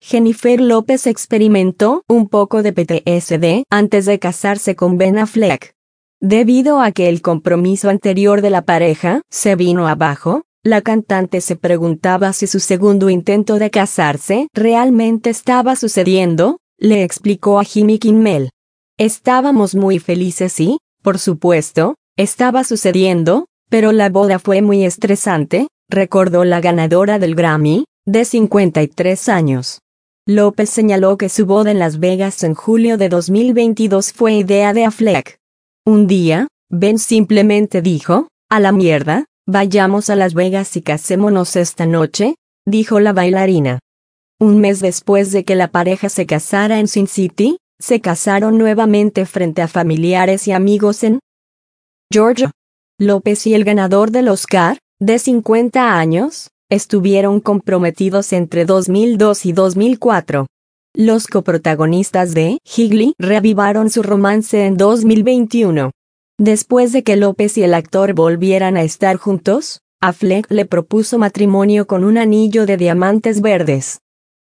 Jennifer López experimentó un poco de PTSD antes de casarse con Ben Affleck. Debido a que el compromiso anterior de la pareja se vino abajo, la cantante se preguntaba si su segundo intento de casarse realmente estaba sucediendo, le explicó a Jimmy Kimmel. Estábamos muy felices y, por supuesto, estaba sucediendo, pero la boda fue muy estresante, recordó la ganadora del Grammy, de 53 años. López señaló que su boda en Las Vegas en julio de 2022 fue idea de Affleck. Un día, Ben simplemente dijo, «A la mierda, vayamos a Las Vegas y casémonos esta noche», dijo la bailarina. Un mes después de que la pareja se casara en Sin City, se casaron nuevamente frente a familiares y amigos en Georgia. López y el ganador del Oscar, de 50 años, estuvieron comprometidos entre 2002 y 2004. Los coprotagonistas de Gigli reavivaron su romance en 2021. Después de que López y el actor volvieran a estar juntos, Affleck le propuso matrimonio con un anillo de diamantes verdes.